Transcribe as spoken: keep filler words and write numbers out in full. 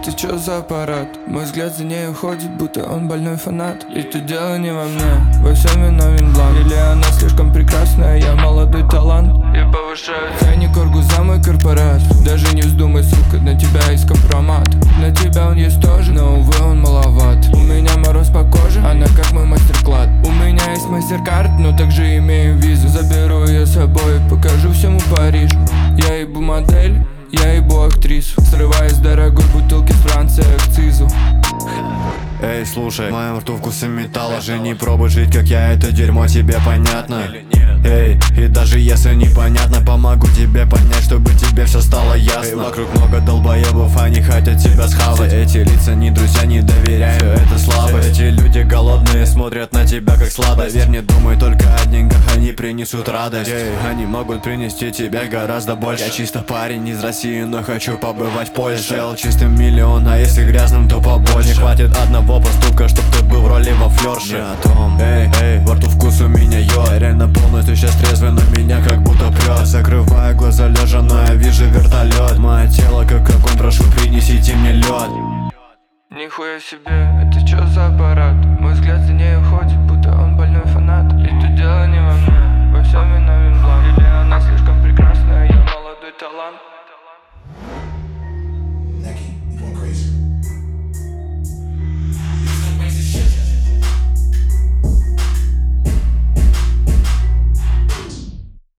это чё за аппарат? Мой взгляд за ней уходит, будто он больной фанат. И тут дело не во мне, во всем виновен бланк. Или она слишком прекрасная, я молодой талант. Я повышаю ценник оргу за мой корпорат. Даже не вздумай, сука, на тебя есть компромат. На тебя он есть тоже, но увы он маловат. У меня мороз по коже, она как мой мастер-клад. У меня есть мастер-карт, но также имею визу. Заберу ее с собой, покажу всему Парижу. Я ебу модель, я ебу актрису. Срываю с дорогой бутылки с Франции акцизу. Эй, слушай, в моем рту вкусы металла. Же не пробуй жить, как я, это дерьмо тебе понятно? Эй, и даже если непонятно, помогу тебе понять, чтобы тебе все стало ясно. Эй, вокруг много долбоебов, они хотят тебя схавать. Все эти лица не друзья, не доверяй, все это слабость. Эти люди голодные, смотрят на тебя как сладость. Поверь, не думай только о деньгах, они принесут радость. Эй, они могут принести тебе гораздо больше. Я чисто парень из России, но хочу побывать в Польше. Шел чистым миллион, а если грязным, то побольше. Не хватит одного поступка, чтоб ты был в роли во флёрше. Не о том, эй, эй, во рту вкус у меня йо. Я реально полностью сейчас трезвый, но меня как будто прёт. Закрываю глаза лежа, но я вижу вертолет. Мое тело как огонь, прошу, принесите мне лед. Нихуя себе, это чё за аппарат? Мой взгляд за ней уходит, будто он больной фанат. И тут дело не во мне, во всем виновен бланк. Или она слишком прекрасная, я молодой талант.